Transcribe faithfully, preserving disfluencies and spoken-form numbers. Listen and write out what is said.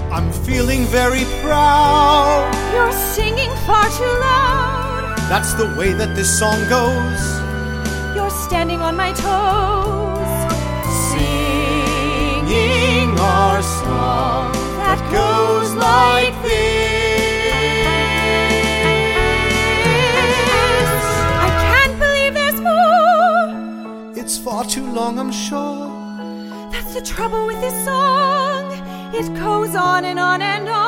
I'm feeling very proud. You're singing far too loud. That's the way that this song goes. You're standing on my toes. Singing our song that goes like this. I can't believe there's more. It's far too long, I'm sure. That's the trouble with this song. It goes on and on and on.